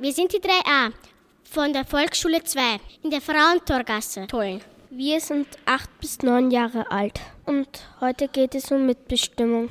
Wir sind die 3a von der Volksschule 2 in der Frauentorgasse, Tulln. Wir sind 8 bis 9 Jahre alt und heute geht es um Mitbestimmung.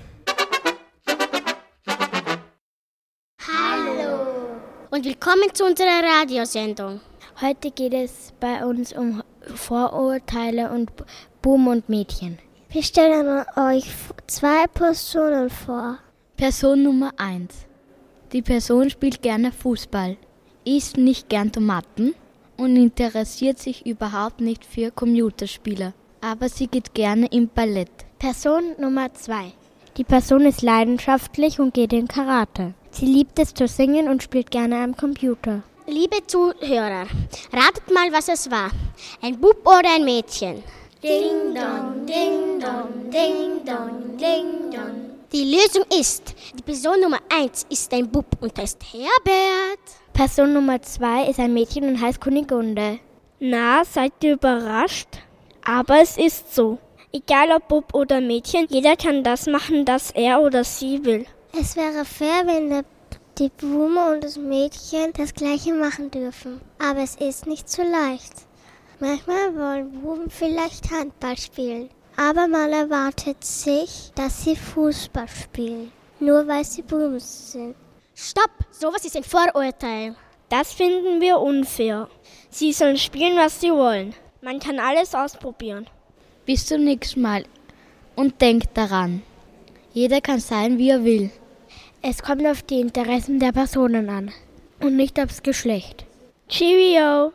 Hallo und willkommen zu unserer Radiosendung. Heute geht es bei uns um Vorurteile und Buben und Mädchen. Wir stellen euch 2 Personen vor. Person Nummer 1. Die Person spielt gerne Fußball, isst nicht gern Tomaten und interessiert sich überhaupt nicht für Computerspiele. Aber sie geht gerne im Ballett. Person Nummer 2. Die Person ist leidenschaftlich und geht in Karate. Sie liebt es zu singen und spielt gerne am Computer. Liebe Zuhörer, ratet mal, was es war. Ein Bub oder ein Mädchen? Ding dong, ding dong, ding dong, ding dong. Die Lösung ist, die Person Nummer 1 ist ein Bub und heißt Herbert. Person Nummer 2 ist ein Mädchen und heißt Kunigunde. Na, seid ihr überrascht? Aber es ist so. Egal ob Bub oder Mädchen, jeder kann das machen, das er oder sie will. Es wäre fair, wenn die Buben und das Mädchen das Gleiche machen dürfen. Aber es ist nicht so leicht. Manchmal wollen Buben vielleicht Handball spielen. Aber man erwartet sich, dass sie Fußball spielen. Nur weil sie Buben sind. Stopp! Sowas ist ein Vorurteil. Das finden wir unfair. Sie sollen spielen, was sie wollen. Man kann alles ausprobieren. Bis zum nächsten Mal. Und denkt daran, jeder kann sein, wie er will. Es kommt auf die Interessen der Personen an und nicht aufs Geschlecht. Cheerio!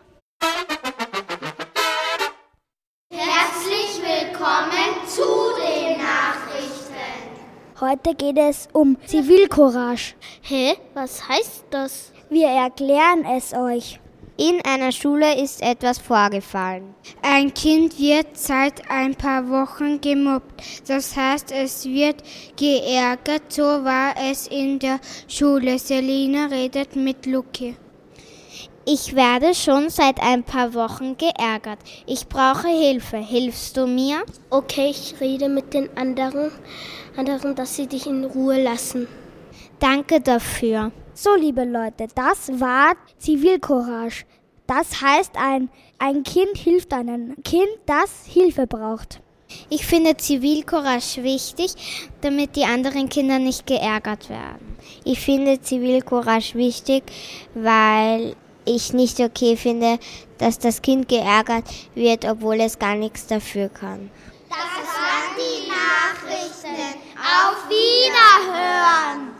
Herzlich willkommen zu den Nachrichten. Heute geht es um Zivilcourage. Hä? Was heißt das? Wir erklären es euch. In einer Schule ist etwas vorgefallen. Ein Kind wird seit ein paar Wochen gemobbt. Das heißt, es wird geärgert. So war es in der Schule. Selina redet mit Luki. Ich werde schon seit ein paar Wochen geärgert. Ich brauche Hilfe. Hilfst du mir? Okay, ich rede mit den anderen, dass sie dich in Ruhe lassen. Danke dafür. So, liebe Leute, das war Zivilcourage. Das heißt, ein Kind hilft einem Kind, das Hilfe braucht. Ich finde Zivilcourage wichtig, damit die anderen Kinder nicht geärgert werden. Ich finde Zivilcourage wichtig, weil ich nicht okay finde, dass das Kind geärgert wird, obwohl es gar nichts dafür kann. Das waren die Nachrichten. Auf Wiederhören!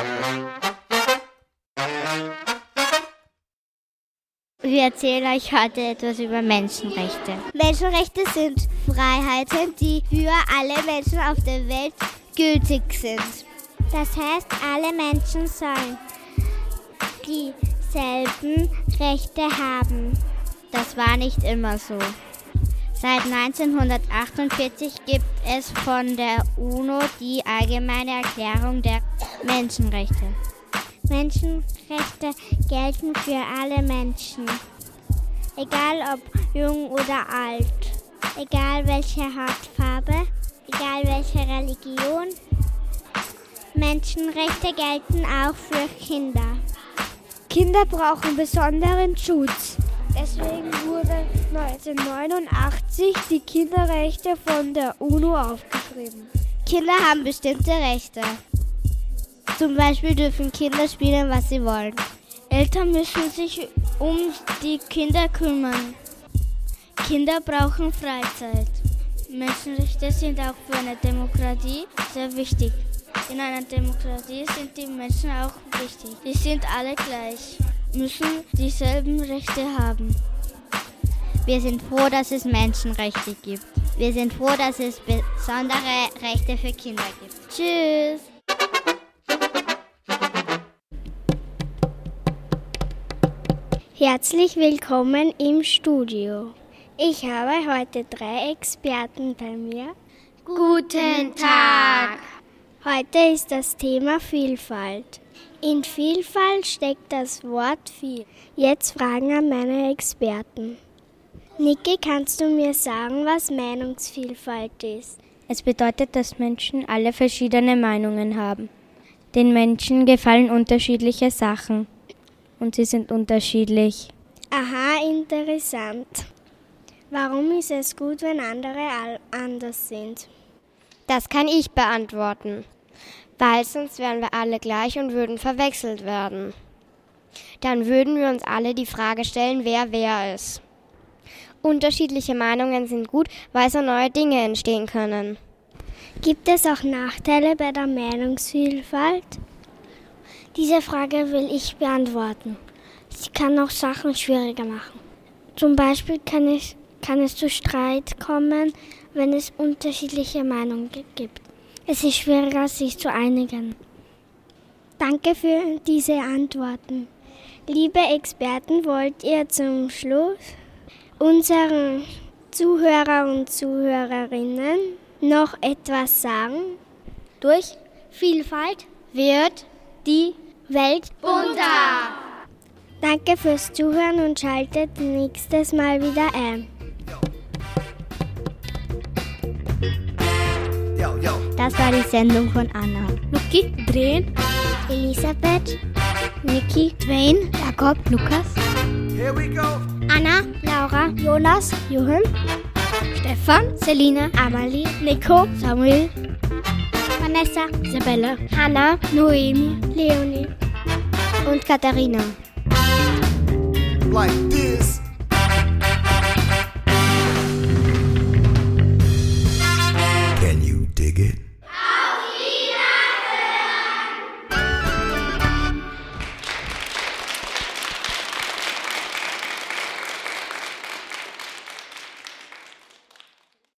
Wir erzählen euch heute etwas über Menschenrechte. Menschenrechte sind Freiheiten, die für alle Menschen auf der Welt gültig sind. Das heißt, alle Menschen sollen dieselben Rechte haben. Das war nicht immer so. Seit 1948 gibt es von der UNO die Allgemeine Erklärung der Menschenrechte. Menschenrechte gelten für alle Menschen, egal ob jung oder alt, egal welche Hautfarbe, egal welche Religion. Menschenrechte gelten auch für Kinder. Kinder brauchen besonderen Schutz. Deswegen wurden 1989 die Kinderrechte von der UNO aufgeschrieben. Kinder haben bestimmte Rechte. Zum Beispiel dürfen Kinder spielen, was sie wollen. Eltern müssen sich um die Kinder kümmern. Kinder brauchen Freizeit. Menschenrechte sind auch für eine Demokratie sehr wichtig. In einer Demokratie sind die Menschen auch wichtig. Sie sind alle gleich, müssen dieselben Rechte haben. Wir sind froh, dass es Menschenrechte gibt. Wir sind froh, dass es besondere Rechte für Kinder gibt. Tschüss! Herzlich willkommen im Studio. Ich habe heute 3 Experten bei mir. Guten Tag! Heute ist das Thema Vielfalt. In Vielfalt steckt das Wort viel. Jetzt Fragen an meine Experten. Niki, kannst du mir sagen, was Meinungsvielfalt ist? Es bedeutet, dass Menschen alle verschiedene Meinungen haben. Den Menschen gefallen unterschiedliche Sachen. und sie sind unterschiedlich. Aha, interessant. Warum ist es gut, wenn andere anders sind? Das kann ich beantworten, weil sonst wären wir alle gleich und würden verwechselt werden. Dann würden wir uns alle die Frage stellen, wer ist. Unterschiedliche Meinungen sind gut, weil so neue Dinge entstehen können. Gibt es auch Nachteile bei der Meinungsvielfalt? Diese Frage will ich beantworten. Sie kann auch Sachen schwieriger machen. Zum Beispiel kann es zu Streit kommen, wenn es unterschiedliche Meinungen gibt. Es ist schwieriger, sich zu einigen. Danke für diese Antworten. Liebe Experten, wollt ihr zum Schluss unseren Zuhörer und Zuhörerinnen noch etwas sagen? Durch Vielfalt Wird die Welt bunter! Danke fürs Zuhören und schaltet nächstes Mal wieder ein. Das war die Sendung von Anna, Luki, Dren, Elisabeth, Niki, Dwayne, Jakob, Lukas, Here we go. Anna, Laura, Jonas, Johann, Stefan, Selina, Amalie, Nico, Samuel, Vanessa, Isabella, Hannah Noemi, Leonie und Katharina. Like this.